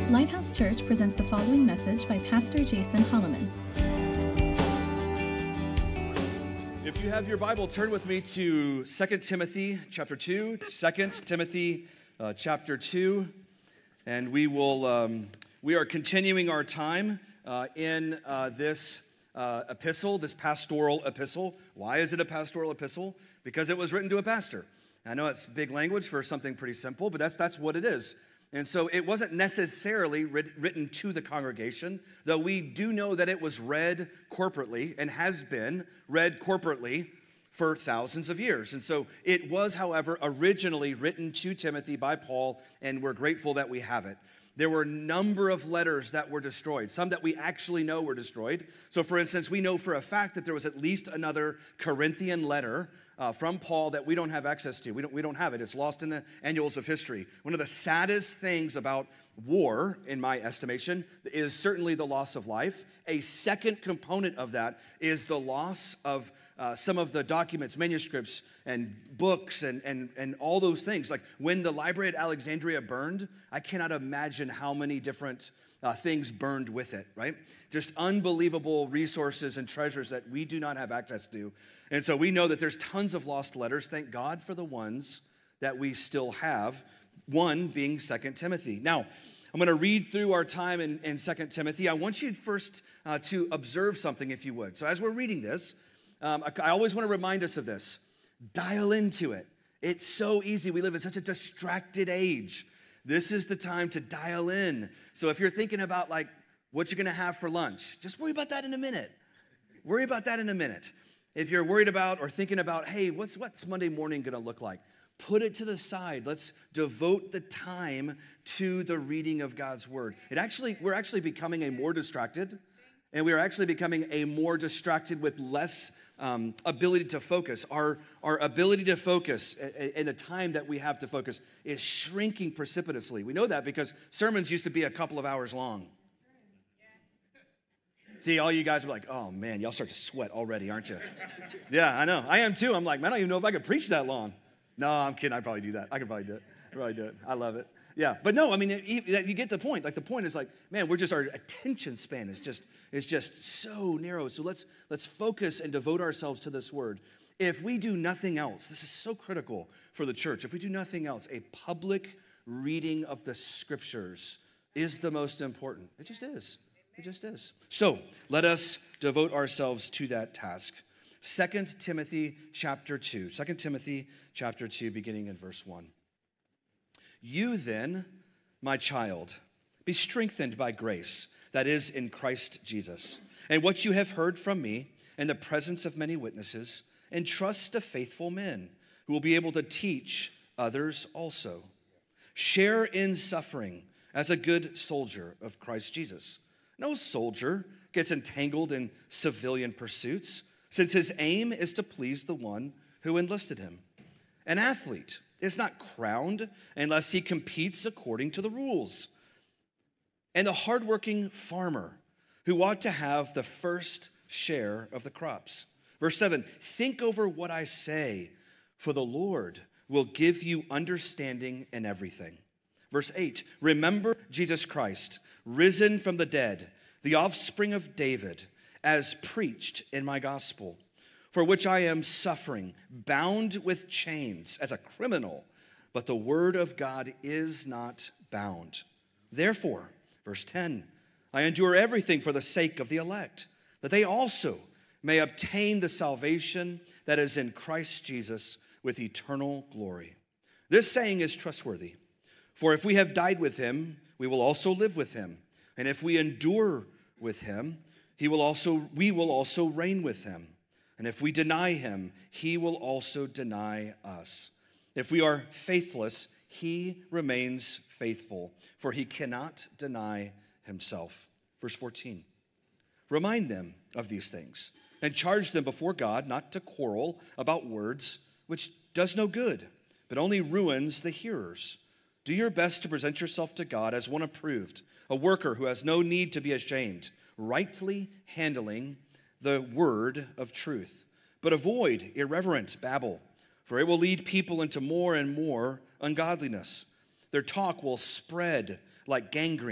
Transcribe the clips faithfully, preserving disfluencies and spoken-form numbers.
Lighthouse Church presents the following message by Pastor Jason Holloman. If you have your Bible, turn with me to Second Timothy chapter two. Second Timothy uh, chapter two. And we will, um, we are continuing our time uh, in uh, this uh, epistle, this pastoral epistle. Why is it a pastoral epistle? Because it was written to a pastor. I know it's big language for something pretty simple, but that's that's what it is. And so it wasn't necessarily writ- written to the congregation, though we do know that it was read corporately and has been read corporately for thousands of years. And so it was, however, originally written to Timothy by Paul, and we're grateful that we have it. There were a number of letters that were destroyed, some that we actually know were destroyed. So, for instance, we know for a fact that there was at least another Corinthian letter uh, from Paul that we don't have access to. We don't, we don't have it. It's lost in the annals of history. One of the saddest things about war, in my estimation, is certainly the loss of life. A second component of that is the loss of uh, some of the documents, manuscripts, and books, and, and, and all those things. Like when the library at Alexandria burned, I cannot imagine how many different uh, things burned with it, right? Just unbelievable resources and treasures that we do not have access to. And so we know that there's tons of lost letters. Thank God for the ones that we still have, one being Second Timothy. Now, I'm going to read through our time in, in Second Timothy. I want you first uh, to observe something, if you would. So as we're reading this, um, I, I always want to remind us of this. Dial into it. It's so easy. We live in such a distracted age. This is the time to dial in. So if you're thinking about like what you're going to have for lunch, just worry about that in a minute. Worry about that in a minute. If you're worried about or thinking about, hey, what's what's Monday morning going to look like? Put it to the side. Let's devote the time to the reading of God's word. It actually, we're actually becoming a more distracted, and we are actually becoming a more distracted with less um, ability to focus. Our, our ability to focus and the time that we have to focus is shrinking precipitously. We know that because sermons used to be a couple of hours long. See, all you guys are like, oh man, y'all start to sweat already, aren't you? Yeah, I know. I am too. I'm like, man, I don't even know if I could preach that long. No, I'm kidding. I'd probably do that. I could probably do it. I'd probably do it. I love it. Yeah, but no, I mean, you you get the point. Like the point is like, man, we're just, our attention span is just is just so narrow. So let's let's focus and devote ourselves to this word. If we do nothing else, this is so critical for the church. If we do nothing else, a public reading of the scriptures is the most important. It just is. It just is. So let us devote ourselves to that task. Second Timothy chapter two. Second Timothy chapter two, beginning in verse one. You then, my child, be strengthened by grace that is in Christ Jesus. And what you have heard from me in the presence of many witnesses, entrust to faithful men who will be able to teach others also. Share in suffering as a good soldier of Christ Jesus. No soldier gets entangled in civilian pursuits, since his aim is to please the one who enlisted him. An athlete is not crowned unless he competes according to the rules. And the hardworking farmer who ought to have the first share of the crops. Verse seven, think over what I say, for the Lord will give you understanding in everything. Verse eight, remember Jesus Christ, risen from the dead, the offspring of David, as preached in my gospel, for which I am suffering, bound with chains as a criminal, but the word of God is not bound. Therefore, verse ten, I endure everything for the sake of the elect, that they also may obtain the salvation that is in Christ Jesus with eternal glory. This saying is trustworthy. For if we have died with him, we will also live with him. And if we endure with him, he will also, we will also reign with him. And if we deny him, he will also deny us. If we are faithless, he remains faithful, for he cannot deny himself. Verse fourteen, remind them of these things and charge them before God not to quarrel about words, which does no good, but only ruins the hearers. Do your best to present yourself to God as one approved, a worker who has no need to be ashamed, rightly handling the word of truth. But avoid irreverent babble, for it will lead people into more and more ungodliness. Their talk will spread like gangrene,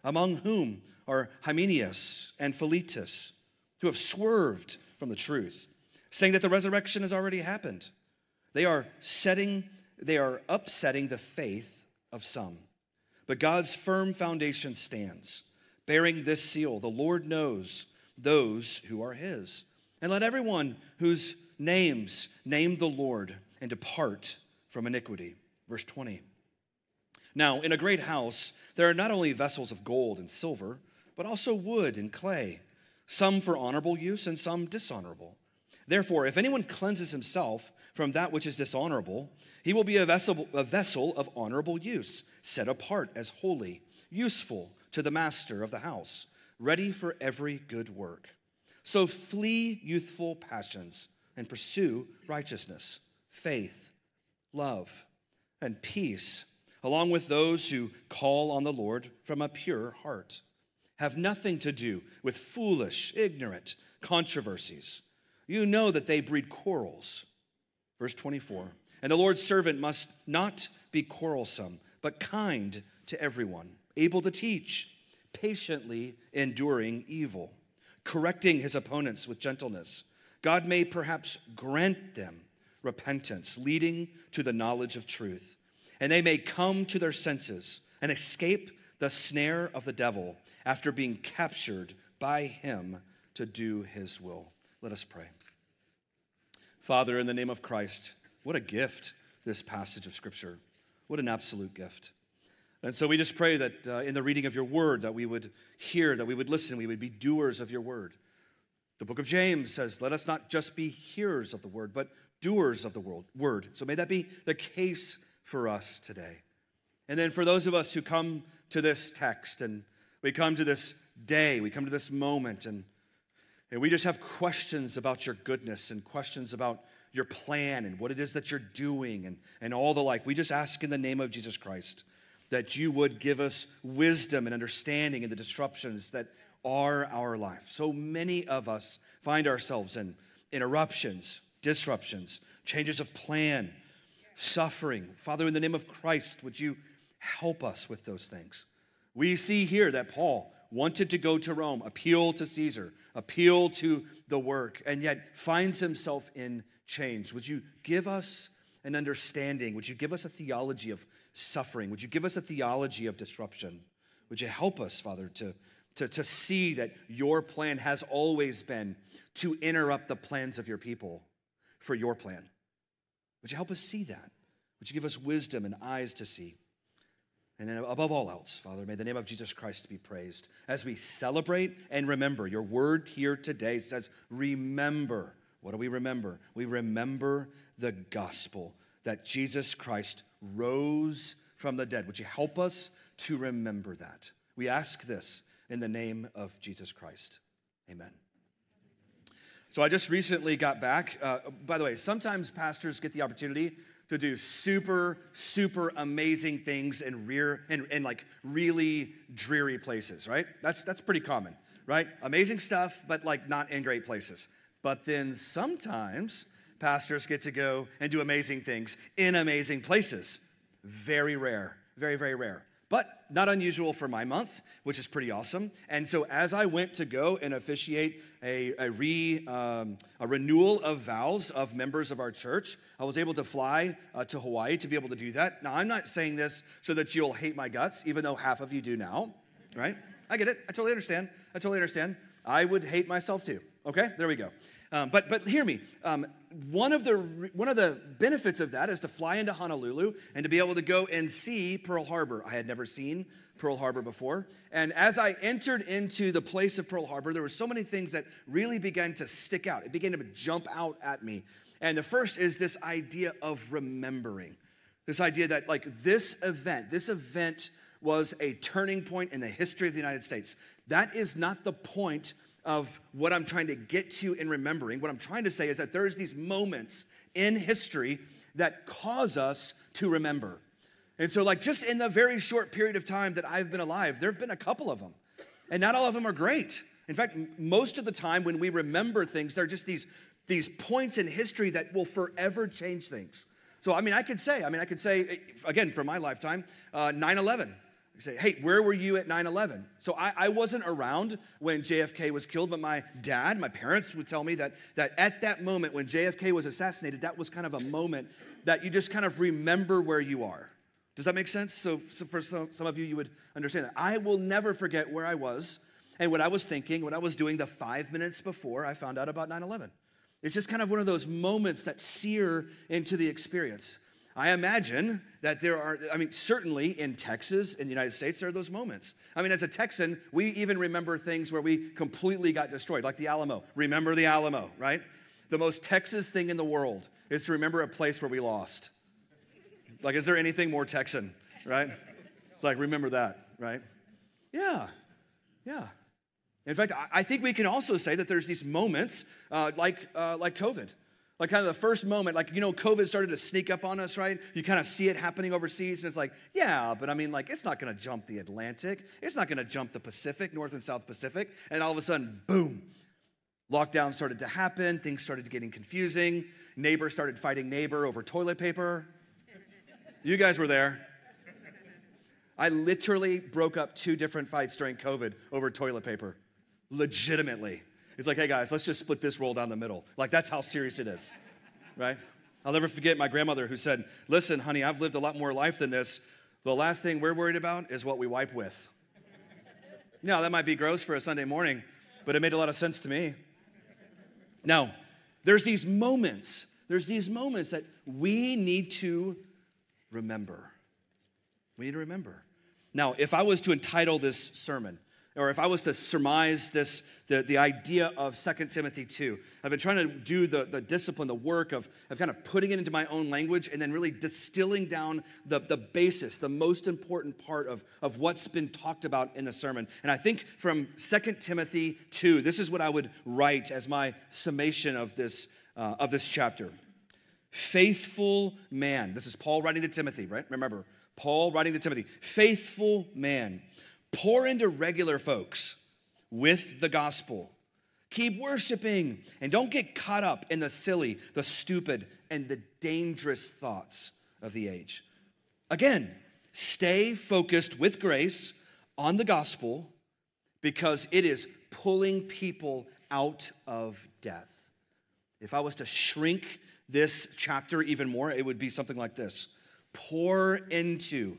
among whom are Hymenaeus and Philetus, who have swerved from the truth, saying that the resurrection has already happened. They are setting, they are upsetting the faith of some. But God's firm foundation stands, bearing this seal: the Lord knows those who are his. And let everyone whose names name the Lord and depart from iniquity. Verse twenty. Now, in a great house, there are not only vessels of gold and silver, but also wood and clay, some for honorable use and some dishonorable. Therefore, if anyone cleanses himself from that which is dishonorable, he will be a vessel, a vessel of honorable use, set apart as holy, useful to the master of the house, ready for every good work. So flee youthful passions and pursue righteousness, faith, love, and peace, along with those who call on the Lord from a pure heart. Have nothing to do with foolish, ignorant controversies. You know that they breed quarrels. Verse twenty-four, and the Lord's servant must not be quarrelsome, but kind to everyone, able to teach, patiently enduring evil, correcting his opponents with gentleness. God may perhaps grant them repentance, leading to the knowledge of truth, and they may come to their senses and escape the snare of the devil after being captured by him to do his will. Let us pray. Father, in the name of Christ, what a gift this passage of Scripture. What an absolute gift. And so we just pray that uh, in the reading of your word, that we would hear, that we would listen, we would be doers of your word. The book of James says, let us not just be hearers of the word, but doers of the word. So may that be the case for us today. And then for those of us who come to this text and we come to this day, we come to this moment, and, and we just have questions about your goodness and questions about your plan and what it is that you're doing and, and all the like. We just ask in the name of Jesus Christ that you would give us wisdom and understanding in the disruptions that are our life. So many of us find ourselves in interruptions, disruptions, changes of plan, suffering. Father, in the name of Christ, would you help us with those things? We see here that Paul wanted to go to Rome, appeal to Caesar, appeal to the work, and yet finds himself in chains. Would you give us an understanding? Would you give us a theology of suffering? Would you give us a theology of disruption? Would you help us, Father, to, to, to see that your plan has always been to interrupt the plans of your people for your plan? Would you help us see that? Would you give us wisdom and eyes to see? And then above all else, Father, may the name of Jesus Christ be praised as we celebrate and remember. Your word here today says, remember. What do we remember? We remember the gospel, that Jesus Christ rose from the dead. Would you help us to remember that? We ask this in the name of Jesus Christ. Amen. So I just recently got back. Uh, by the way, sometimes pastors get the opportunity to do super, super amazing things in rear in, in like really dreary places, right? That's that's pretty common, right? Amazing stuff, but like not in great places. But then sometimes pastors get to go and do amazing things in amazing places. Very rare, very, very rare. But not unusual for my month, which is pretty awesome. And so as I went to go and officiate a, a, re, um, a renewal of vows of members of our church, I was able to fly uh, to Hawaii to be able to do that. Now, I'm not saying this so that you'll hate my guts, even though half of you do now, right? I get it. I totally understand. I totally understand. I would hate myself too. Okay, there we go. Um, but but hear me. Um, one of the one of the benefits of that is to fly into Honolulu and to be able to go and see Pearl Harbor. I had never seen Pearl Harbor before, and as I entered into the place of Pearl Harbor, there were so many things that really began to stick out. It began to jump out at me. And the first is this idea of remembering. This idea that like this event, this event was a turning point in the history of the United States. That is not the point of what I'm trying to get to in remembering. What I'm trying to say is that there's these moments in history that cause us to remember. And so like just in the very short period of time that I've been alive, there have been a couple of them. And not all of them are great. In fact, most of the time when we remember things, they're just these, these points in history that will forever change things. So, I mean, I could say, I mean, I could say, again, from my lifetime, uh, nine eleven. You say, hey, where were you at nine eleven? So I, I wasn't around when J F K was killed, but my dad, my parents would tell me that, that at that moment when J F K was assassinated, that was kind of a moment that you just kind of remember where you are. Does that make sense? So, so for some, some of you, you would understand that. I will never forget where I was and what I was thinking, what I was doing the five minutes before I found out about nine eleven. It's just kind of one of those moments that sear into the experience. I imagine that there are, I mean, certainly in Texas, in the United States, there are those moments. I mean, as a Texan, we even remember things where we completely got destroyed, like the Alamo. Remember the Alamo, right? The most Texas thing in the world is to remember a place where we lost. Like, is there anything more Texan, right? It's like, remember that, right? Yeah, yeah. In fact, I think we can also say that there's these moments uh, like uh, like COVID. Like kind of the first moment, like, you know, COVID started to sneak up on us, right? You kind of see it happening overseas, and it's like, yeah, but I mean, like, it's not going to jump the Atlantic. It's not going to jump the Pacific, North and South Pacific. And all of a sudden, boom, lockdown started to happen. Things started getting confusing. Neighbor started fighting neighbor over toilet paper. You guys were there. I literally broke up two different fights during COVID over toilet paper. Legitimately. It's like, hey guys, let's just split this roll down the middle. Like, that's how serious it is, right? I'll never forget my grandmother who said, listen, honey, I've lived a lot more life than this. The last thing we're worried about is what we wipe with. Now, that might be gross for a Sunday morning, but it made a lot of sense to me. Now, there's these moments, there's these moments that we need to remember. We need to remember. Now, if I was to entitle this sermon, or if I was to surmise this, the, the idea of Second Timothy two, I've been trying to do the, the discipline, the work of, of kind of putting it into my own language and then really distilling down the, the basis, the most important part of, of what's been talked about in the sermon. And I think from Second Timothy two, this is what I would write as my summation of this, uh, of this chapter. Faithful man. This is Paul writing to Timothy, right? Remember, Paul writing to Timothy. Faithful man. Pour into regular folks with the gospel. Keep worshiping and don't get caught up in the silly, the stupid, and the dangerous thoughts of the age. Again, stay focused with grace on the gospel because it is pulling people out of death. If I was to shrink this chapter even more, it would be something like this. Pour into,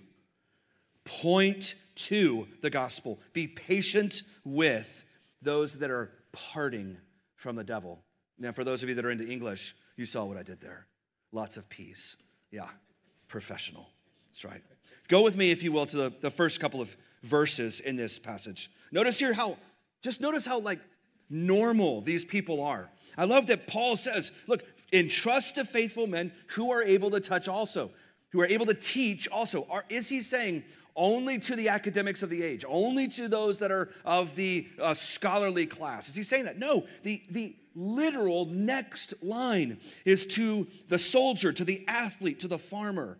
point to the gospel. Be patient with those that are parting from the devil. Now, for those of you that are into English, you saw what I did there. Lots of P's. Yeah, professional. That's right. Go with me, if you will, to the, the first couple of verses in this passage. Notice here how, just notice how, like, normal these people are. I love that Paul says, look, entrust to faithful men who are able to touch also, who are able to teach also. Are, is he saying only to the academics of the age, only to those that are of the uh, scholarly class? Is he saying that? No, the, the literal next line is to the soldier, to the athlete, to the farmer.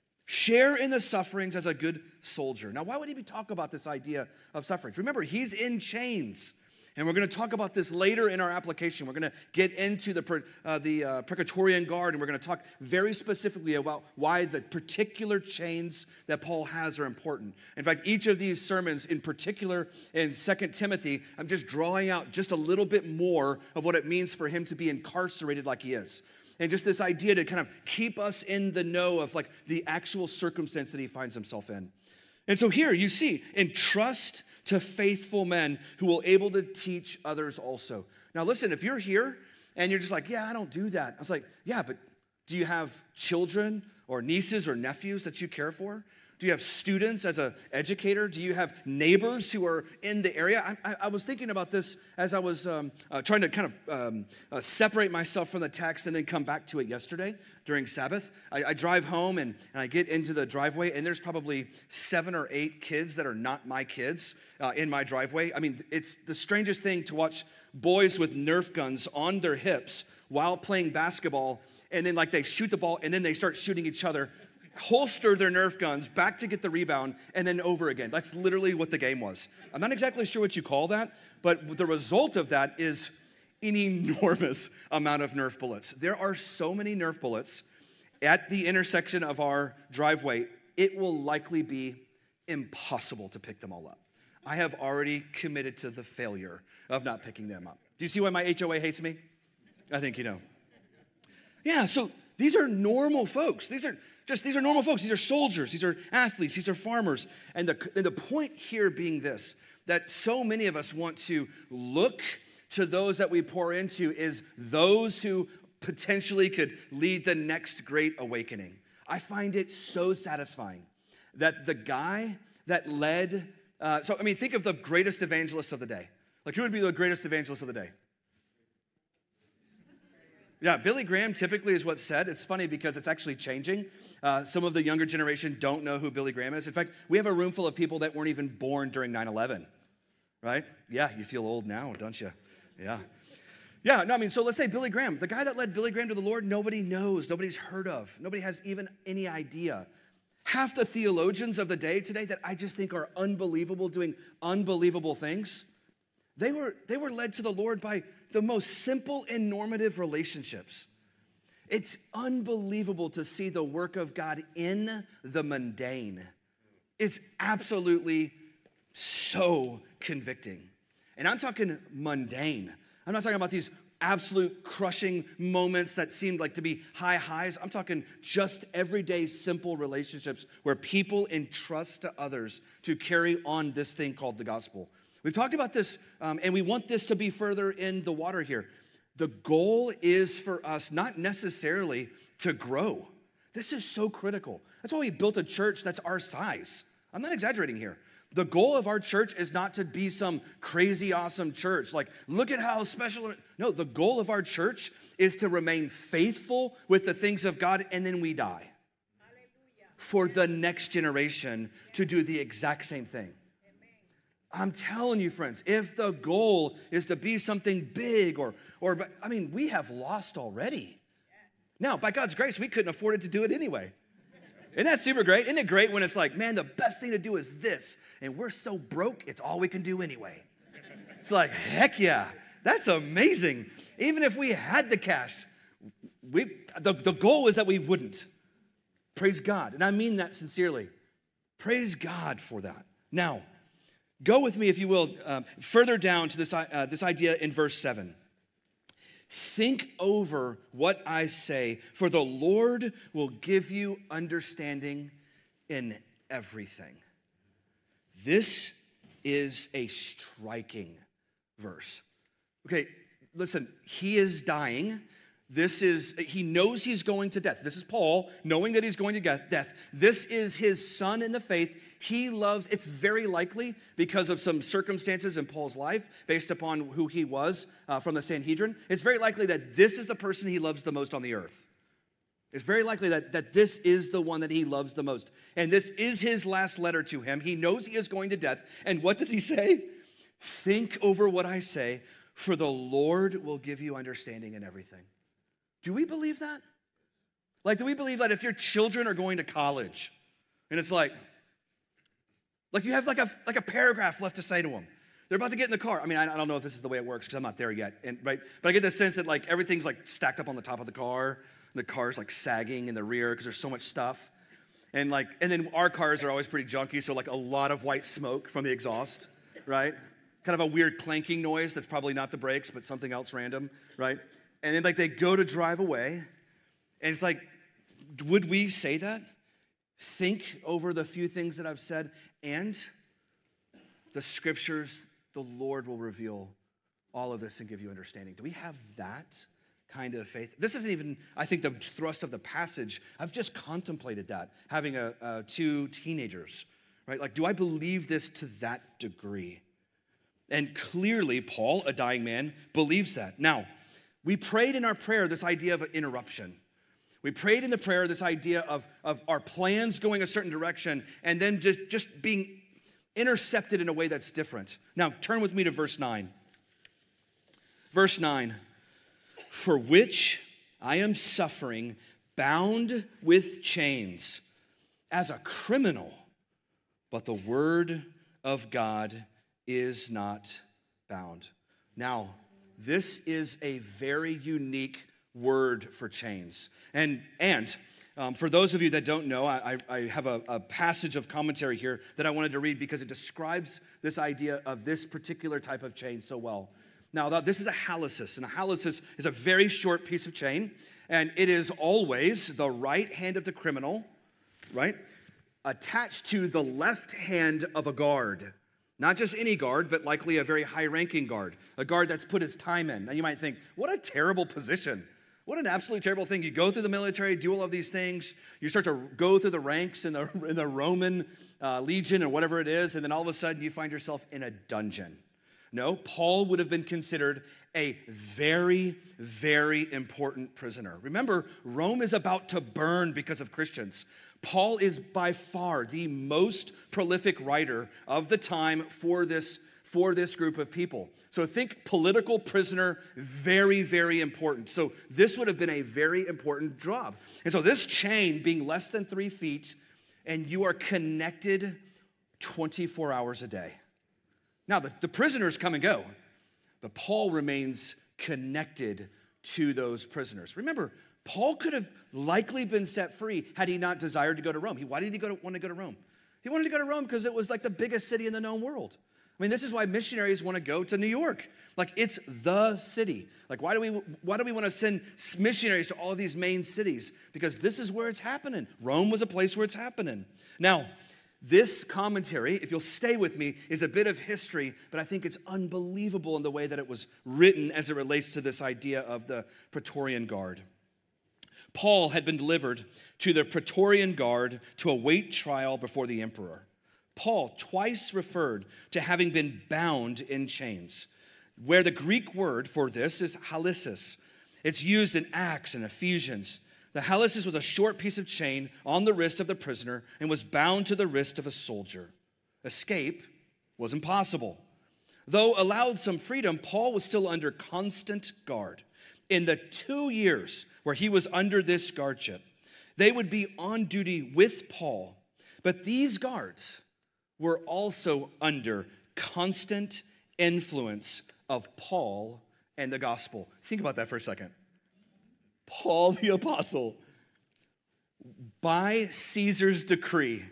Share in the sufferings as a good soldier. Now, why would he be talking about this idea of sufferings? Remember, he's in chains. And we're going to talk about this later in our application. We're going to get into the, uh, the uh, Praetorian Guard, and we're going to talk very specifically about why the particular chains that Paul has are important. In fact, each of these sermons, in particular in Second Timothy, I'm just drawing out just a little bit more of what it means for him to be incarcerated like he is. And just this idea to kind of keep us in the know of like the actual circumstance that he finds himself in. And so here you see, entrust to faithful men who will able to teach others also. Now listen, if you're here and you're just like, yeah, I don't do that. I was like, yeah, but do you have children or nieces or nephews that you care for? Do you have students as an educator? Do you have neighbors who are in the area? I, I, I was thinking about this as I was um, uh, trying to kind of um, uh, separate myself from the text and then come back to it yesterday during Sabbath. I, I drive home and, and I get into the driveway, and there's probably seven or eight kids that are not my kids uh, in my driveway. I mean, it's the strangest thing to watch boys with Nerf guns on their hips while playing basketball, and then like they shoot the ball, and then they start shooting each other, holster their Nerf guns, back to get the rebound, and then over again. That's literally what the game was. I'm not exactly sure what you call that, but the result of that is an enormous amount of Nerf bullets. There are so many Nerf bullets at the intersection of our driveway, it will likely be impossible to pick them all up. I have already committed to the failure of not picking them up. Do you see why my H O A hates me? I think you know. Yeah, so these are normal folks. These are just, these are normal folks. These are soldiers. These are athletes. These are farmers. And the, and the point here being this, that so many of us want to look to those that we pour into is those who potentially could lead the next great awakening. I find it so satisfying that the guy that led, uh, so I mean, think of the greatest evangelist of the day. Like, who would be the greatest evangelist of the day? Yeah, Billy Graham typically is what's said. It's funny because it's actually changing. Uh, some of the younger generation don't know who Billy Graham is. In fact, we have a room full of people that weren't even born during nine eleven, right? Yeah, you feel old now, don't you? Yeah. Yeah, no, I mean, so let's say Billy Graham, the guy that led Billy Graham to the Lord, nobody knows, nobody's heard of, nobody has even any idea. Half the theologians of the day today that I just think are unbelievable, doing unbelievable things, they were, they were led to the Lord by the most simple and normative relationships. It's unbelievable to see the work of God in the mundane. It's absolutely so convicting. And I'm talking mundane. I'm not talking about these absolute crushing moments that seemed like to be high highs. I'm talking just everyday simple relationships where people entrust to others to carry on this thing called the gospel. We've talked about this, um, and we want this to be further in the water here. The goal is for us not necessarily to grow. This is so critical. That's why we built a church that's our size. I'm not exaggerating here. The goal of our church is not to be some crazy awesome church. Like, look at how special. No, the goal of our church is to remain faithful with the things of God, and then we die. Hallelujah. For the next generation to do the exact same thing. I'm telling you, friends, if the goal is to be something big or, or I mean, we have lost already. Now, by God's grace, we couldn't afford it to do it anyway. Isn't that super great? Isn't it great when it's like, man, the best thing to do is this, and we're so broke, it's all we can do anyway. It's like, heck yeah, that's amazing. Even if we had the cash, we the, the goal is that we wouldn't. Praise God, and I mean that sincerely. Praise God for that. Now, go with me, if you will, um, further down to this, uh, this idea in verse seven. Think over what I say, for the Lord will give you understanding in everything. This is a striking verse. Okay, listen, he is dying. This is, he knows he's going to death. This is Paul, knowing that he's going to death. This is his son in the faith. He loves, it's very likely because of some circumstances in Paul's life, based upon who he was uh, from the Sanhedrin. It's very likely that this is the person he loves the most on the earth. It's very likely that, that this is the one that he loves the most. And this is his last letter to him. He knows he is going to death. And what does he say? Think over what I say, for the Lord will give you understanding in everything. Do we believe that? Like, do we believe that if your children are going to college, and it's like, like you have like a like a paragraph left to say to them. They're about to get in the car. I mean, I, I don't know if this is the way it works because I'm not there yet, and right. But I get the sense that like everything's like stacked up on the top of the car. And the car's like sagging in the rear because there's so much stuff, and like, and then our cars are always pretty junky, so like a lot of white smoke from the exhaust, right? Kind of a weird clanking noise that's probably not the brakes, but something else random, right? And then like they go to drive away, and it's like, would we say that? Think over the few things that I've said, and the scriptures, the Lord will reveal all of this and give you understanding. Do we have that kind of faith? This isn't even, I think, the thrust of the passage. I've just contemplated that, having a, uh, two teenagers, right? Like, do I believe this to that degree? And clearly, Paul, a dying man, believes that. Now, we prayed in our prayer this idea of an interruption. We prayed in the prayer this idea of, of our plans going a certain direction and then just, just being intercepted in a way that's different. Now, turn with me to verse nine. Verse nine. For which I am suffering, bound with chains, as a criminal, but the word of God is not bound. Now, this is a very unique word for chains. And, and Um, for those of you that don't know, I, I have a, a passage of commentary here that I wanted to read because it describes this idea of this particular type of chain so well. Now, this is a halasus, and a halasus is a very short piece of chain, and it is always the right hand of the criminal, right, attached to the left hand of a guard. Not just any guard, but likely a very high-ranking guard, a guard that's put his time in. Now, you might think, what a terrible position. What an absolutely terrible thing. You go through the military, do all of these things. You start to go through the ranks in the, in the Roman uh, legion or whatever it is, and then all of a sudden you find yourself in a dungeon. No, Paul would have been considered a very, very important prisoner. Remember, Rome is about to burn because of Christians. Paul is by far the most prolific writer of the time for this for this group of people. So think political prisoner, very, very important. So this would have been a very important job. And so this chain being less than three feet, and you are connected twenty-four hours a day. Now, the, the prisoners come and go, but Paul remains connected to those prisoners. Remember, Paul could have likely been set free had he not desired to go to Rome. He, why did he go to, want to go to Rome? He wanted to go to Rome because it was like the biggest city in the known world. I mean, this is why missionaries want to go to New York. Like, it's the city. Like, why do we why do we want to send missionaries to all of these main cities? Because this is where it's happening. Rome was a place where it's happening. Now, this commentary, if you'll stay with me, is a bit of history, but I think it's unbelievable in the way that it was written as it relates to this idea of the Praetorian Guard. Paul had been delivered to the Praetorian Guard to await trial before the emperor. Paul twice referred to having been bound in chains, where the Greek word for this is halasus. It's used in Acts and Ephesians. The halasus was a short piece of chain on the wrist of the prisoner and was bound to the wrist of a soldier. Escape was impossible. Though allowed some freedom, Paul was still under constant guard. In the two years where he was under this guardship, they would be on duty with Paul, but these guards were also under constant influence of Paul and the gospel. Think about that for a second. Paul the apostle, by Caesar's decree,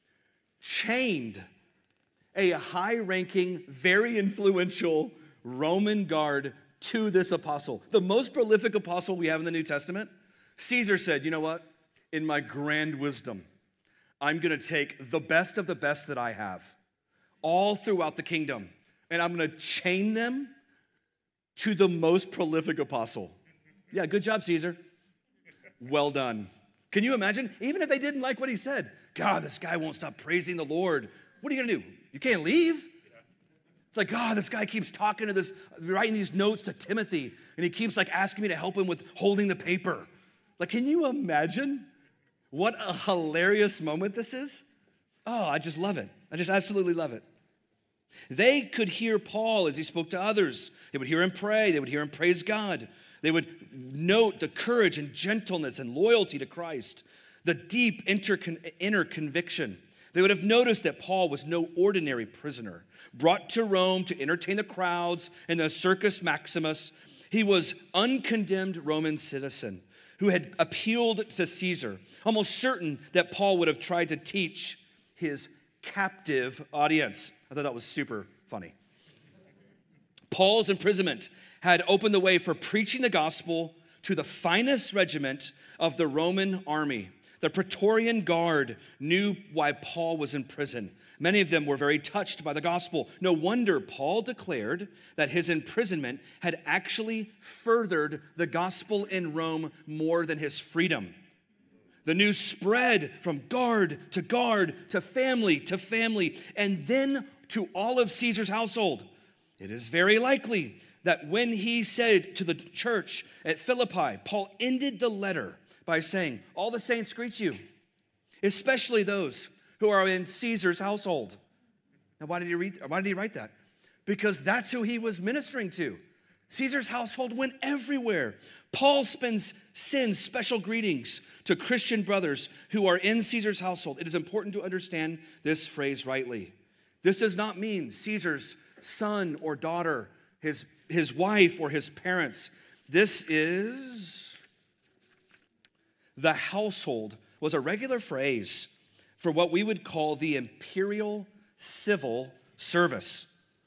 chained a high-ranking, very influential Roman guard to this apostle. The most prolific apostle we have in the New Testament. Caesar said, you know what? In my grand wisdom, I'm going to take the best of the best that I have all throughout the kingdom, and I'm going to chain them to the most prolific apostle. Yeah, good job, Caesar. Well done. Can you imagine? Even if they didn't like what he said, God, this guy won't stop praising the Lord. What are you going to do? You can't leave? It's like, God, this guy keeps talking to this, writing these notes to Timothy, and he keeps like asking me to help him with holding the paper. Like, can you imagine what a hilarious moment this is? Oh, I just love it. I just absolutely love it. They could hear Paul as he spoke to others. They would hear him pray. They would hear him praise God. They would note the courage and gentleness and loyalty to Christ, the deep intercon- inner conviction. They would have noticed that Paul was no ordinary prisoner, brought to Rome to entertain the crowds in the Circus Maximus. He was uncondemned Roman citizen who had appealed to Caesar, almost certain that Paul would have tried to teach his captive audience. I thought that was super funny. Paul's imprisonment had opened the way for preaching the gospel to the finest regiment of the Roman army. The Praetorian Guard knew why Paul was in prison. Many of them were very touched by the gospel. No wonder Paul declared that his imprisonment had actually furthered the gospel in Rome more than his freedom. The news spread from guard to guard to family to family and then to all of Caesar's household. It is very likely that when he said to the church at Philippi, Paul ended the letter by saying, all the saints greet you, especially those who are in Caesar's household. Now, why did he read, why did he write that? Because that's who he was ministering to. Caesar's household went everywhere. Paul spends, sends special greetings to Christian brothers who are in Caesar's household. It is important to understand this phrase rightly. This does not mean Caesar's son or daughter, his, his wife or his parents. This is, the household was a regular phrase for what we would call the imperial civil service.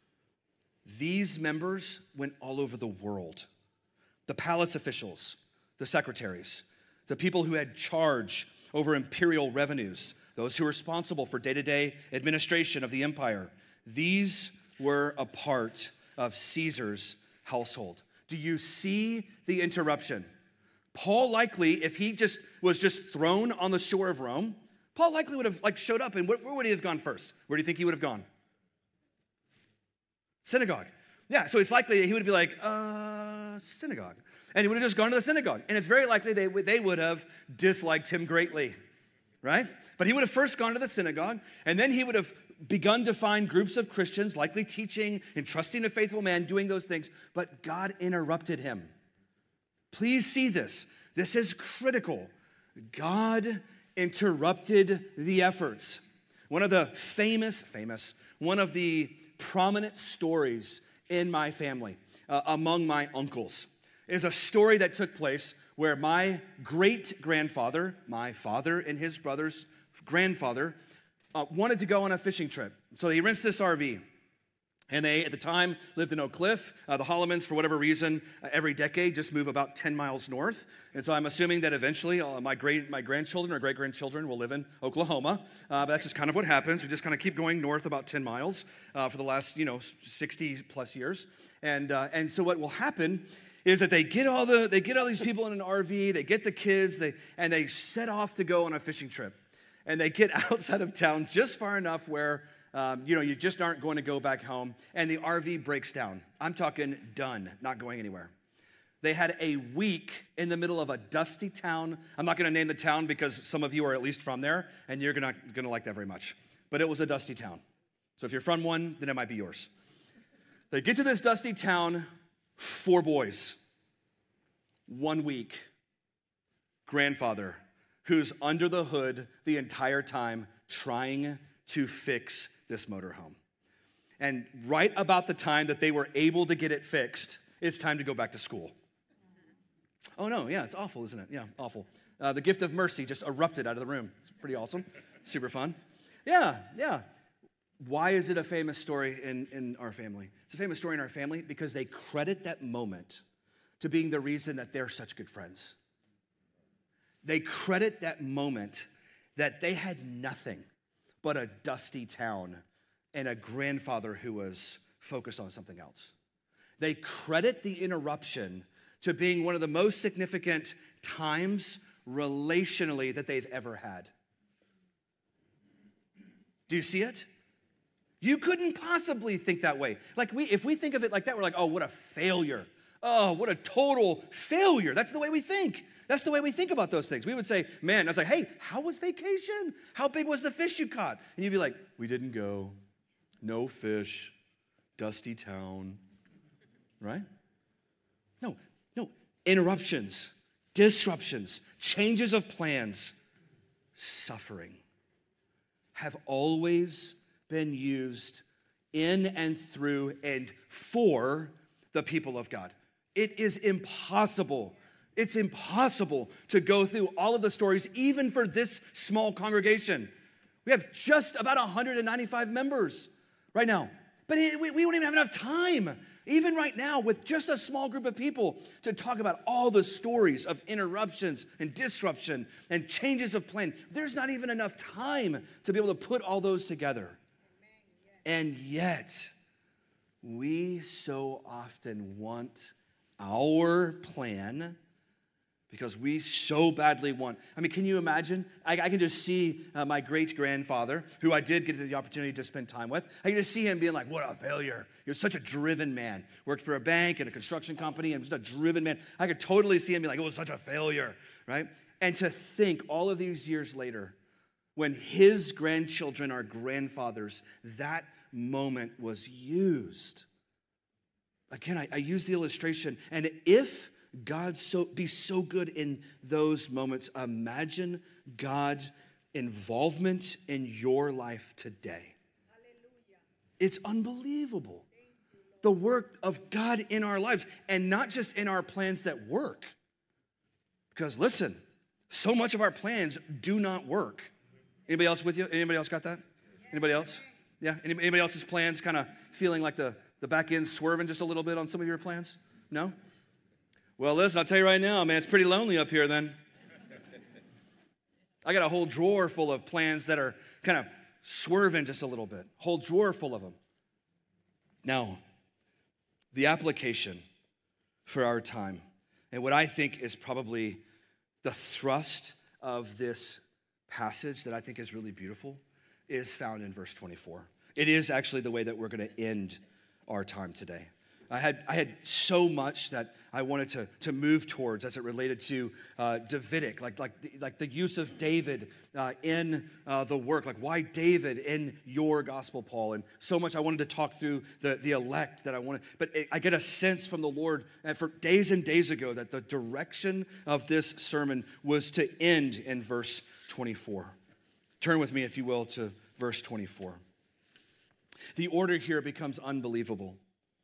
These members went all over the world. The palace officials, the secretaries, the people who had charge over imperial revenues, those who were responsible for day-to-day administration of the empire. These were a part of Caesar's household. Do you see the interruption? Paul likely, if he just was just thrown on the shore of Rome, Paul likely would have like showed up, and where, where would he have gone first? Where do you think he would have gone? Synagogue. Yeah, so it's likely he would be like, uh, synagogue. And he would have just gone to the synagogue. And it's very likely they, they would have disliked him greatly, right? But he would have first gone to the synagogue, and then he would have begun to find groups of Christians, likely teaching and trusting a faithful man, doing those things. But God interrupted him. Please see this. This is critical. God interrupted the efforts. One of the famous, famous, one of the prominent stories in my family, uh, among my uncles, is a story that took place where my great-grandfather, my father and his brother's grandfather, uh, wanted to go on a fishing trip. So he rents this R V. And they, at the time, lived in Oak Cliff. Uh, the Hollemans, for whatever reason, uh, every decade just move about ten miles north. And so I'm assuming that eventually uh, my great, my grandchildren or great-grandchildren will live in Oklahoma. Uh, but that's just kind of what happens. We just kind of keep going north about ten miles uh, for the last, you know, sixty plus years. And uh, and so what will happen is that they get all the they get all these people in an R V, they get the kids, they and they set off to go on a fishing trip. And they get outside of town just far enough where Um, you know, you just aren't going to go back home, and the R V breaks down. I'm talking done, not going anywhere. They had a week in the middle of a dusty town. I'm not going to name the town because some of you are at least from there, and you're not going to like that very much. But it was a dusty town. So if you're from one, then it might be yours. They get to this dusty town, four boys, one week, grandfather, who's under the hood the entire time trying to fix this motorhome. And right about the time that they were able to get it fixed, it's time to go back to school. Oh no, yeah, it's awful, isn't it? Yeah, awful. Uh, the gift of mercy just erupted out of the room. It's pretty awesome, super fun. Yeah, yeah. Why is it a famous story in, in our family? It's a famous story in our family because they credit that moment to being the reason that they're such good friends. They credit that moment that they had nothing but a dusty town and a grandfather who was focused on something else. They credit the interruption to being one of the most significant times relationally that they've ever had. Do you see it? You couldn't possibly think that way. Like we, if we think of it like that, we're like, oh, what a failure. Oh, what a total failure. That's the way we think. That's the way we think about those things. We would say, man, I was like, hey, how was vacation? How big was the fish you caught? And you'd be like, we didn't go. No fish. Dusty town. Right? No, no. Interruptions, disruptions, changes of plans, suffering have always been used in and through and for the people of God. It is impossible. It's impossible to go through all of the stories, even for this small congregation. We have just about one hundred ninety-five members right now. But we, we don't even have enough time, even right now, with just a small group of people, to talk about all the stories of interruptions and disruption and changes of plan. There's not even enough time to be able to put all those together. And yet, we so often want our plan because we so badly want. I mean, can you imagine? I, I can just see uh, my great-grandfather, who I did get the opportunity to spend time with. I can just see him being like, what a failure. He was such a driven man. Worked for a bank and a construction company and just a driven man. I could totally see him be like, it was such a failure, right? And to think all of these years later, when his grandchildren are grandfathers, that moment was used. Again, I, I use the illustration, and if God so be so good in those moments, imagine God's involvement in your life today. Hallelujah. It's unbelievable. The work of God in our lives, and not just in our plans that work. Because listen, So much of our plans do not work. Anybody else with you? Anybody else got that? Anybody else? Yeah? Anybody else's plans kind of feeling like the, the back end swerving just a little bit on some of your plans? No? Well, listen, I'll tell you right now, man, it's pretty lonely up here then. I got a whole drawer full of plans that are kind of swerving just a little bit. Whole drawer full of them. Now, the application for our time, and what I think is probably the thrust of this passage that I think is really beautiful, is found in verse twenty-four. It is actually the way that we're going to end our time today. I had I had so much that I wanted to, to move towards as it related to uh, Davidic, like, like, like the use of David uh, in uh, the work, like why David in your gospel, Paul, and so much I wanted to talk through the, the elect that I wanted, but it, I get a sense from the Lord uh, for days and days ago that the direction of this sermon was to end in verse twenty-four. Turn with me, if you will, to verse twenty-four. The order here becomes unbelievable.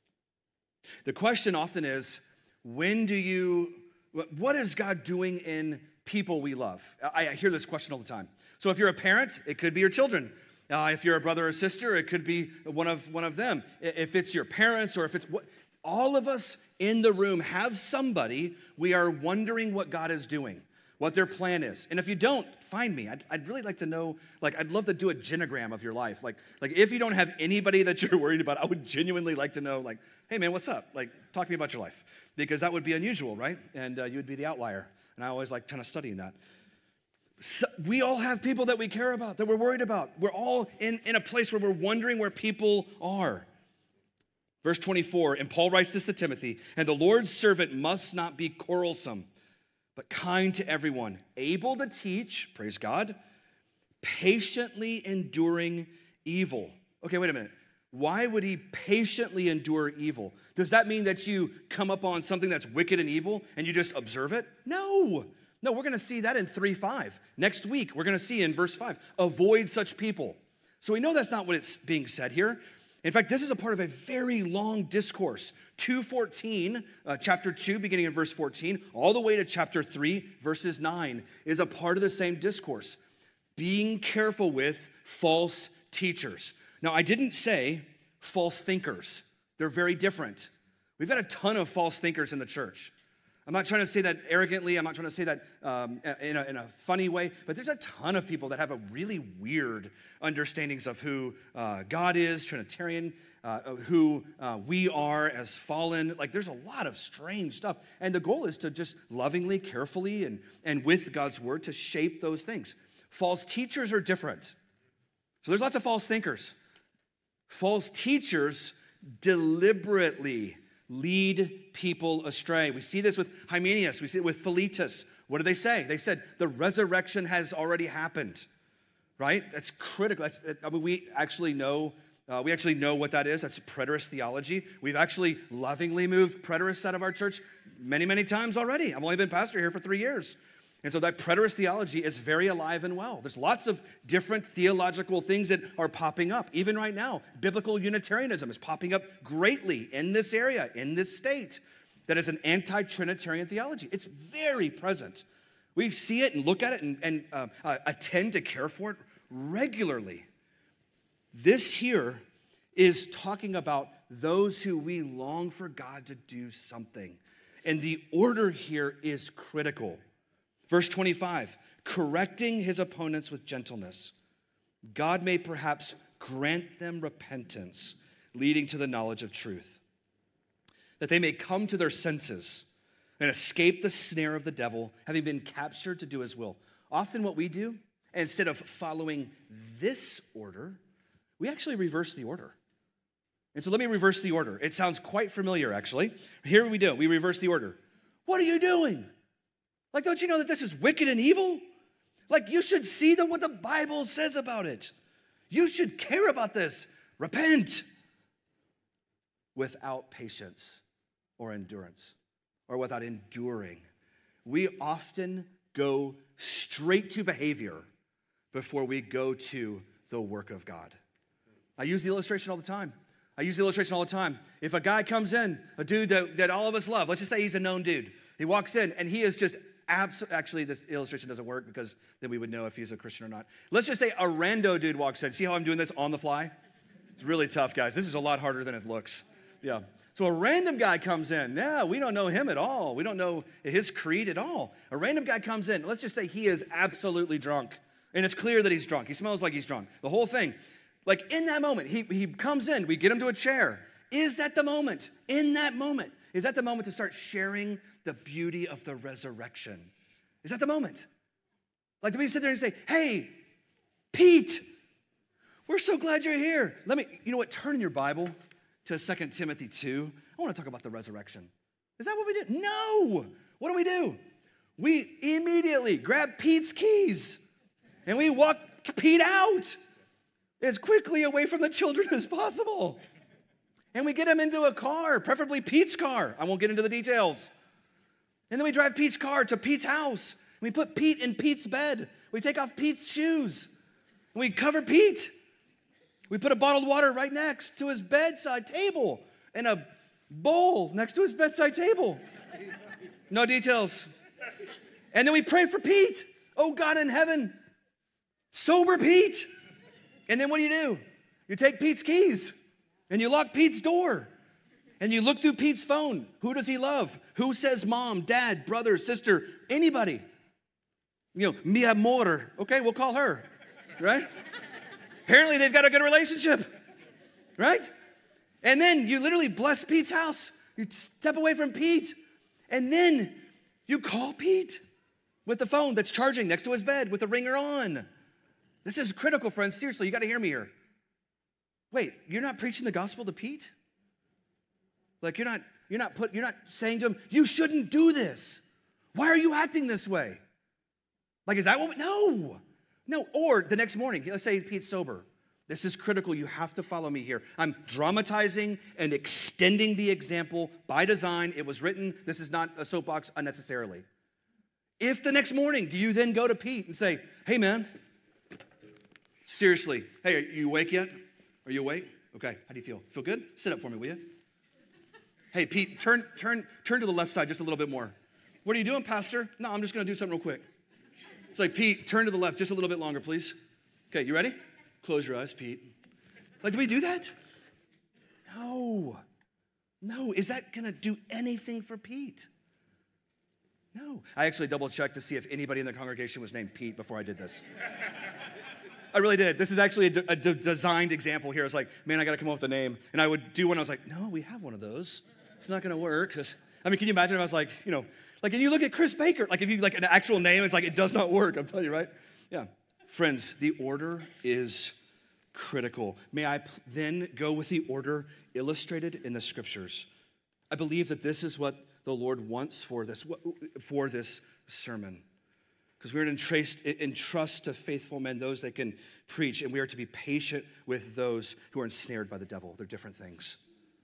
The question often is, when do you, what is God doing in people we love? I, I hear this question all the time. So if you're a parent, it could be your children. Uh, if you're a brother or sister, it could be one of one of them. If it's your parents or if it's, what, all of us in the room have somebody we are wondering what God is doing, what their plan is. And if you don't, find me. I'd, I'd really like to know, like, I'd love to do a genogram of your life. Like, like if you don't have anybody that you're worried about, I would genuinely like to know, like, hey, man, what's up? Like, talk to me about your life. Because that would be unusual, right? And uh, you would be the outlier. And I always like kind of studying that. So we all have people that we care about, that we're worried about. We're all in, in a place where we're wondering where people are. Verse twenty-four, and Paul writes this to Timothy, and the Lord's servant must not be quarrelsome, but kind to everyone, able to teach, praise God, patiently enduring evil. Okay, wait a minute. Why would he patiently endure evil? Does that mean that you come up on something that's wicked and evil and you just observe it? No. No, we're going to see that in three five. Next week, we're going to see in verse five, avoid such people. So we know that's not what it's being said here. In fact, this is a part of a very long discourse. two fourteen, uh, chapter two, beginning in verse fourteen, all the way to chapter three, verses nine, is a part of the same discourse. Being careful with false teachers. Now, I didn't say false thinkers. They're very different. We've got a ton of false thinkers in the church. I'm not trying to say that arrogantly. I'm not trying to say that um, in, a, in a funny way, but there's a ton of people that have a really weird understandings of who uh, God is, Trinitarian, uh, who uh, we are as fallen. Like, there's a lot of strange stuff. And the goal is to just lovingly, carefully, and, and with God's word to shape those things. False teachers are different. So there's lots of false thinkers. False teachers deliberately lead people astray. We see this with Hymenaeus. We see it with Philetus. What do they say? They said, the resurrection has already happened, right? That's critical. That's, I mean, we actually know uh, we actually know what that is. That's preterist theology. We've actually lovingly moved preterists out of our church many, many times already. I've only been pastor here for three years. And so that preterist theology is very alive and well. There's lots of different theological things that are popping up. Even right now, biblical Unitarianism is popping up greatly in this area, in this state, that is an anti-Trinitarian theology. It's very present. We see it and look at it and, and uh, uh, attend to care for it regularly. This here is talking about those who we long for God to do something. And the order here is critical. Verse twenty-five, correcting his opponents with gentleness, God may perhaps grant them repentance, leading to the knowledge of truth, that they may come to their senses and escape the snare of the devil, having been captured to do his will. Often what we do, instead of following this order, we actually reverse the order. And so let me reverse the order. It sounds quite familiar, actually. Here we do. We reverse the order. What are you doing? Like, don't you know that this is wicked and evil? Like, you should see the, what the Bible says about it. You should care about this. Repent. Without patience or endurance, or without enduring. We often go straight to behavior before we go to the work of God. I use the illustration all the time. I use the illustration all the time. If a guy comes in, a dude that, that all of us love, let's just say he's a known dude. He walks in and he is just abs- actually, this illustration doesn't work because then we would know if he's a Christian or not. Let's just say a rando dude walks in. See how I'm doing this on the fly? It's really tough, guys. This is a lot harder than it looks. Yeah. So a random guy comes in. Yeah, we don't know him at all. We don't know his creed at all. A random guy comes in. Let's just say he is absolutely drunk. And it's clear that he's drunk. He smells like he's drunk. The whole thing. Like in that moment, he, he comes in. We get him to a chair. Is that the moment? In that moment. Is that the moment to start sharing the beauty of the resurrection? Is that the moment? Like to be sit there and say, hey, Pete, we're so glad you're here. Let me, you know what, turn in your Bible to Second Timothy two. I want to talk about the resurrection. Is that what we do? No. What do we do? We immediately grab Pete's keys and we walk Pete out as quickly away from the children as possible. And we get him into a car, preferably Pete's car. I won't get into the details. And then we drive Pete's car to Pete's house. We put Pete in Pete's bed. We take off Pete's shoes. And we cover Pete. We put a bottled water right next to his bedside table and a bowl next to his bedside table. No details. And then we pray for Pete. Oh, God in heaven, sober Pete. And then what do you do? You take Pete's keys and you lock Pete's door. And you look through Pete's phone. Who does he love? Who says mom, dad, brother, sister, anybody? You know, mi amor. Okay, we'll call her, right? Apparently they've got a good relationship, right? And then you literally bless Pete's house. You step away from Pete. And then you call Pete with the phone that's charging next to his bed with the ringer on. This is critical, friends. Seriously, you got to hear me here. Wait, you're not preaching the gospel to Pete? Like you're not, you're not put, you're not saying to him, you shouldn't do this. Why are you acting this way? Like, is that what we, no. No, or the next morning, let's say Pete's sober. This is critical. You have to follow me here. I'm dramatizing and extending the example by design. It was written. This is not a soapbox unnecessarily. If the next morning, do you then go to Pete and say, hey, man, seriously, hey, are you awake yet? Are you awake? Okay, how do you feel? Feel good? Sit up for me, will you? Hey, Pete, turn, turn, turn to the left side just a little bit more. What are you doing, Pastor? No, I'm just going to do something real quick. It's like, Pete, turn to the left just a little bit longer, please. Okay, you ready? Close your eyes, Pete. Like, do we do that? No. No. Is that going to do anything for Pete? No. I actually double-checked to see if anybody in the congregation was named Pete before I did this. I really did. This is actually a, de- a de- designed example here. It's like, man, I got to come up with a name. And I would do one. I was like, no, we have one of those. It's not going to work. I mean, can you imagine if I was like, you know, like, and you look at Chris Baker, like if you like an actual name, it's like, it does not work. I'm telling you, right? Yeah. Friends, the order is critical. May I p- then go with the order illustrated in the scriptures? I believe that this is what the Lord wants for this, for this sermon. Because we're to entrust, entrust to faithful men those that can preach, and we are to be patient with those who are ensnared by the devil. They're different things.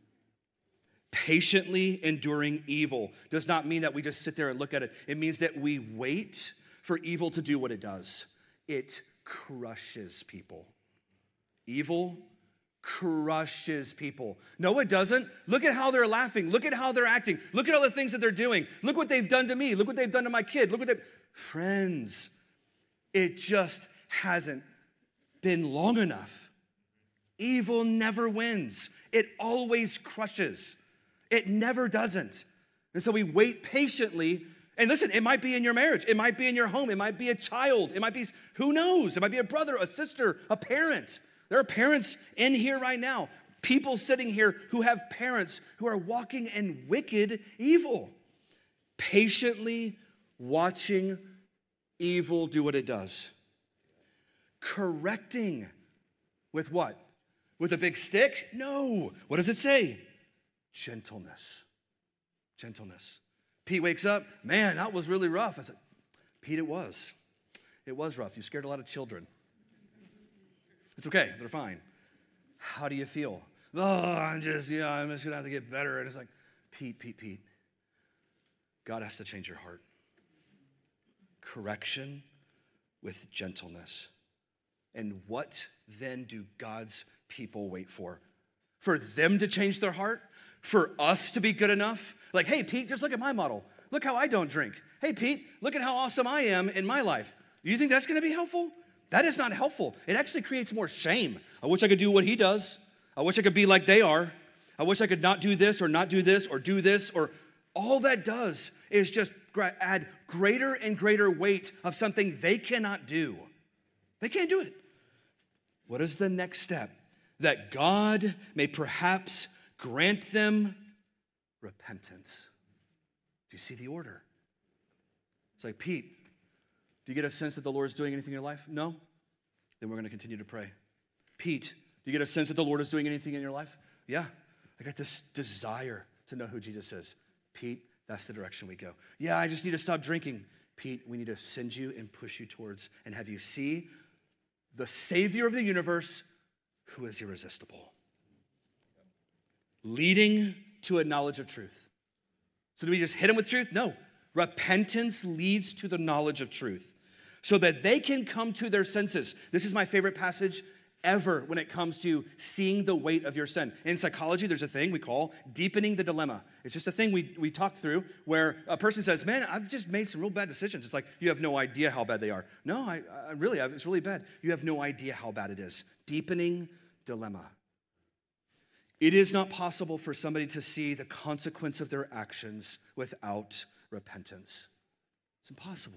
Patiently enduring evil does not mean that we just sit there and look at it. It means that we wait for evil to do what it does. It crushes people. Evil crushes people. No, it doesn't. Look at how they're laughing. Look at how they're acting. Look at all the things that they're doing. Look what they've done to me. Look what they've done to my kid. Look what they... Friends, it just hasn't been long enough. Evil never wins. It always crushes. It never doesn't. And so we wait patiently. And listen, it might be in your marriage. It might be in your home. It might be a child. It might be, who knows? It might be a brother, a sister, a parent. There are parents in here right now, people sitting here who have parents who are walking in wicked evil, patiently watching evil do what it does. Correcting with what? With a big stick? No. What does it say? Gentleness. Gentleness. Pete wakes up, man, that was really rough. I said, Pete, it was. It was rough. You scared a lot of children. It's okay. They're fine. How do you feel? Oh, I'm just, yeah, I'm just going to have to get better. And it's like, Pete, Pete, Pete. God has to change your heart. Correction with gentleness. And what then do God's people wait for? for them to change their heart, for us to be good enough. Like, hey, Pete, just look at my model. Look how I don't drink. Hey, Pete, look at how awesome I am in my life. You think that's gonna be helpful? That is not helpful. It actually creates more shame. I wish I could do what he does. I wish I could be like they are. I wish I could not do this or not do this or do this, or all that does is just add greater and greater weight of something they cannot do. They can't do it. What is the next step? That God may perhaps grant them repentance. Do you see the order? It's like, Pete, do you get a sense that the Lord is doing anything in your life? No? Then we're going to continue to pray. Pete, do you get a sense that the Lord is doing anything in your life? Yeah. I got this desire to know who Jesus is. Pete, that's the direction we go. Yeah, I just need to stop drinking. Pete, we need to send you and push you towards and have you see the Savior of the universe who is irresistible, leading to a knowledge of truth. So do we just hit them with truth? No. Repentance leads to the knowledge of truth so that they can come to their senses. This is my favorite passage ever when it comes to seeing the weight of your sin. In psychology, there's a thing we call deepening the dilemma. It's just a thing we, we talked through where a person says, man, I've just made some real bad decisions. It's like, you have no idea how bad they are. No, I, I really, it's really bad. You have no idea how bad it is. Deepening dilemma. It is not possible for somebody to see the consequence of their actions without repentance. It's impossible.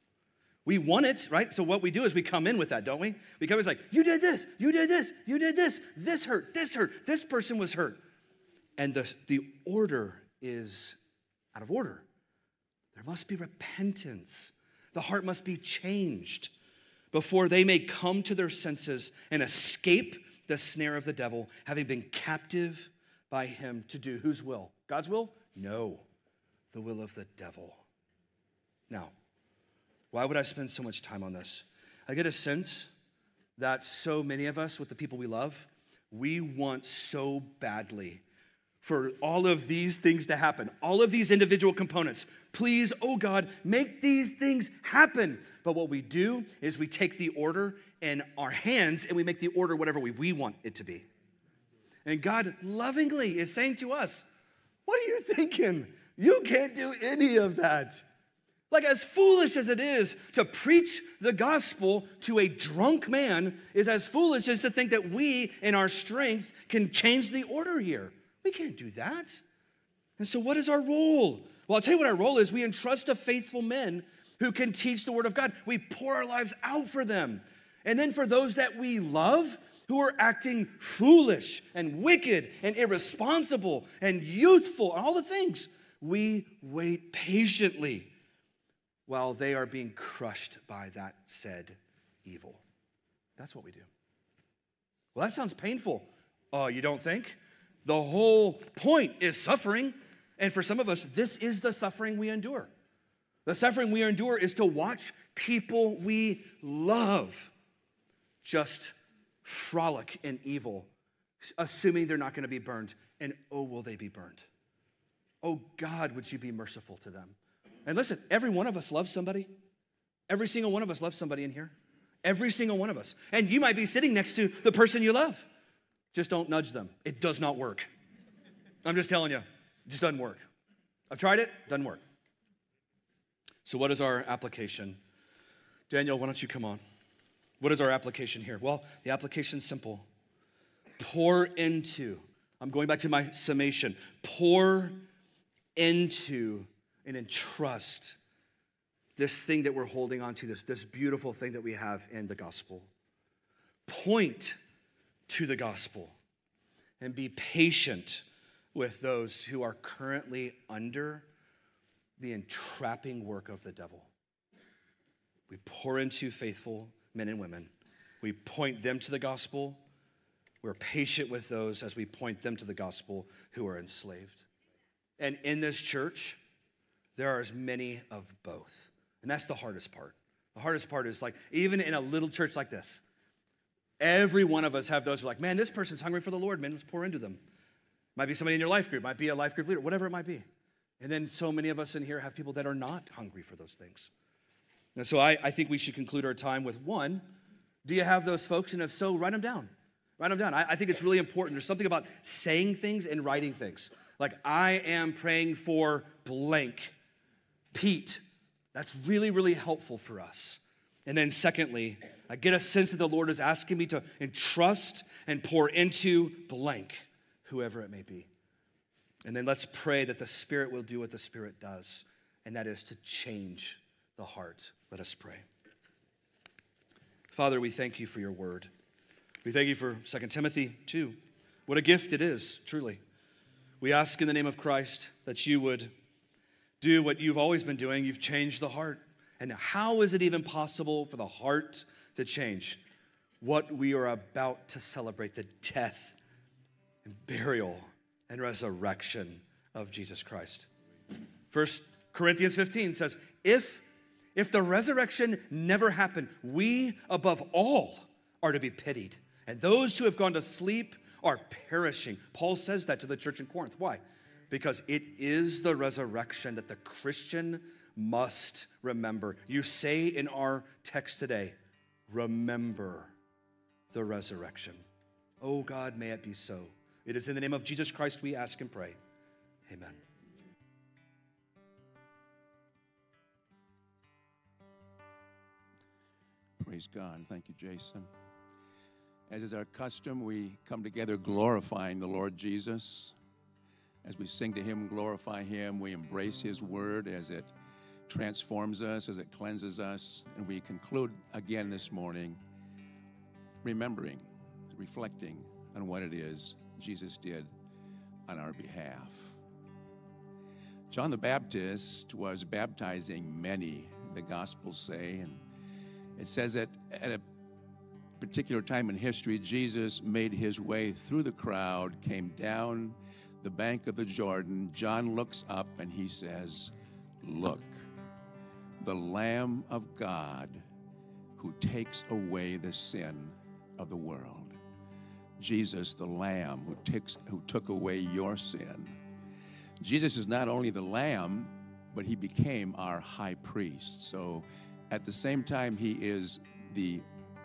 We want it, right? So what we do is we come in with that, don't we? We come in, it's like, you did this, you did this, you did this, this hurt, this hurt, this person was hurt. And the, the order is out of order. There must be repentance. The heart must be changed before they may come to their senses and escape the snare of the devil, having been captive by him to do whose will? God's will? No, the will of the devil. Now, why would I spend so much time on this? I get a sense that so many of us, with the people we love, we want so badly for all of these things to happen, all of these individual components. Please, oh God, make these things happen. But what we do is we take the order in our hands and we make the order whatever we, we want it to be. And God lovingly is saying to us, what are you thinking? You can't do any of that. Like, as foolish as it is to preach the gospel to a drunk man is as foolish as to think that we, in our strength, can change the order here. We can't do that. And so what is our role? Well, I'll tell you what our role is. We entrust to faithful men who can teach the word of God. We pour our lives out for them. And then for those that we love, who are acting foolish and wicked and irresponsible and youthful and all the things, we wait patiently while they are being crushed by that said evil. That's what we do. Well, that sounds painful. Oh, you don't think? The whole point is suffering. And for some of us, this is the suffering we endure. The suffering we endure is to watch people we love just frolic in evil, assuming they're not going to be burned. And oh, will they be burned? Oh, God, would you be merciful to them? And listen, every one of us loves somebody. Every single one of us loves somebody in here. Every single one of us. And you might be sitting next to the person you love. Just don't nudge them. It does not work. I'm just telling you, it just doesn't work. I've tried it, doesn't work. So what is our application? Daniel, why don't you come on? What is our application here? Well, the application's simple. Pour into, I'm going back to my summation, pour into and entrust this thing that we're holding on to, this, this beautiful thing that we have in the gospel. Point to the gospel and be patient with those who are currently under the entrapping work of the devil. We pour into faithful men and women. We point them to the gospel. We're patient with those as we point them to the gospel who are enslaved. And in this church, there are as many of both. And that's the hardest part. The hardest part is, like, even in a little church like this, every one of us have those who are like, man, this person's hungry for the Lord, man, let's pour into them. Might be somebody in your life group, might be a life group leader, whatever it might be. And then so many of us in here have people that are not hungry for those things. And so I, I think we should conclude our time with one, do you have those folks? And if so, write them down. Write them down. I, I think it's really important. There's something about saying things and writing things. Like, I am praying for blank, Pete. That's really, really helpful for us. And then secondly, I get a sense that the Lord is asking me to entrust and pour into blank, whoever it may be. And then let's pray that the Spirit will do what the Spirit does, and that is to change the heart. Let us pray. Father, we thank you for your word. We thank you for Second Timothy two. What a gift it is, truly. We ask in the name of Christ that you would do what you've always been doing. You've changed the heart. And how is it even possible for the heart to change? What we are about to celebrate, the death and burial and resurrection of Jesus Christ. First Corinthians fifteen says, if, if the resurrection never happened, we above all are to be pitied. And those who have gone to sleep are perishing. Paul says that to the church in Corinth. Why? Because it is the resurrection that the Christian must remember. You say in our text today, remember the resurrection. Oh God, may it be so. It is in the name of Jesus Christ we ask and pray. Amen. Praise God. Thank you, Jason. As is our custom, we come together glorifying the Lord Jesus. As we sing to him, glorify him, we embrace his word as it transforms us, as it cleanses us. And we conclude again this morning, remembering, reflecting on what it is Jesus did on our behalf. John the Baptist was baptizing many, the Gospels say, and it says that at a particular time in history, Jesus made his way through the crowd, came down the bank of the Jordan. John looks up and he says, look, the Lamb of God who takes away the sin of the world. Jesus, the Lamb who takes, who took away your sin. Jesus is not only the Lamb, but he became our high priest. So at the same time, he is the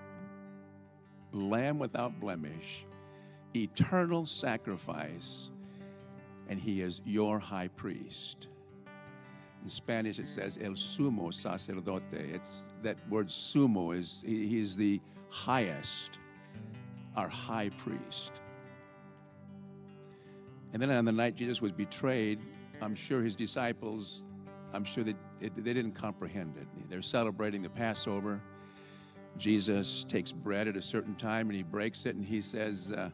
Lamb without blemish, eternal sacrifice, and he is your high priest. In Spanish, it says el sumo sacerdote. It's that word sumo is he, he is the highest, our high priest. And then on the night Jesus was betrayed, I'm sure his disciples, I'm sure that it, they didn't comprehend it. They're celebrating the Passover. Jesus takes bread at a certain time and he breaks it and he says, uh,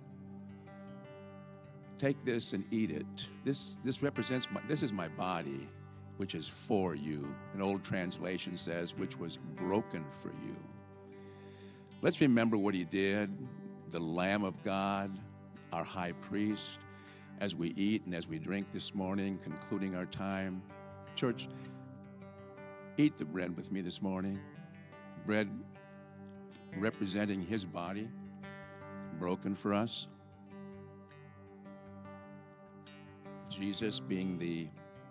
take this and eat it. This, this represents, my, this is my body, which is for you. An old translation says, which was broken for you. Let's remember what he did, the Lamb of God, our high priest, as we eat and as we drink this morning, concluding our time. Church, eat the bread with me this morning. Bread representing his body, broken for us. Jesus being the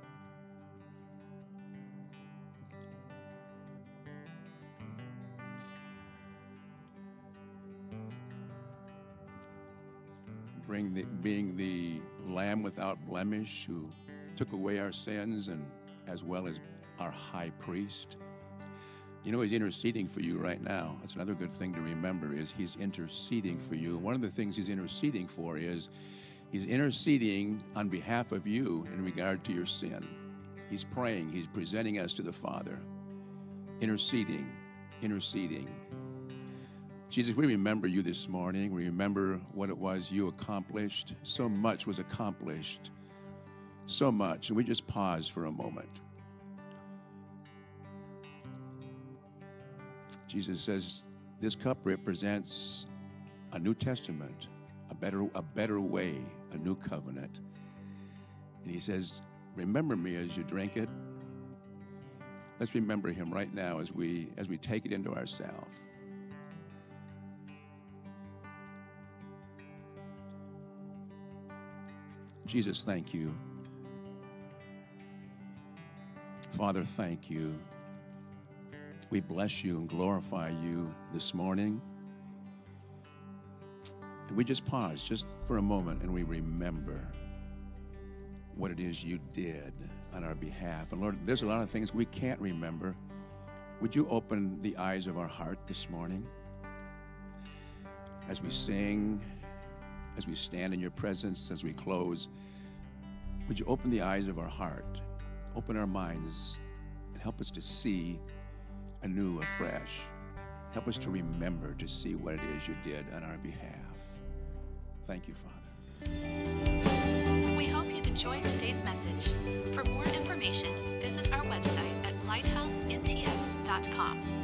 bring the being the Lamb without blemish who took away our sins, and as well as our high priest. You know, he's interceding for you right now. That's another good thing to remember, is he's interceding for you. One of the things he's interceding for is he's interceding on behalf of you in regard to your sin. He's praying. He's presenting us to the Father. Interceding, interceding. Jesus, we remember you this morning. We remember what it was you accomplished. So much was accomplished. So much. And we just pause for a moment. Jesus says, this cup represents a new testament, a better, a better way, a new covenant. And he says, remember me as you drink it. Let's remember him right now as we, as we take it into ourselves. Jesus, thank you. Father, thank you. We bless you and glorify you this morning. we just pause just for a moment and we remember what it is you did on our behalf. And Lord, there's a lot of things we can't remember. Would you open the eyes of our heart this morning as we sing, as we stand in your presence, as we close? Would you open the eyes of our heart, open our minds, and help us to see anew, afresh. Help us to remember to see what it is you did on our behalf. Thank you, Father. We hope you've enjoyed today's message. For more information, visit our website at lighthouse n t x dot com.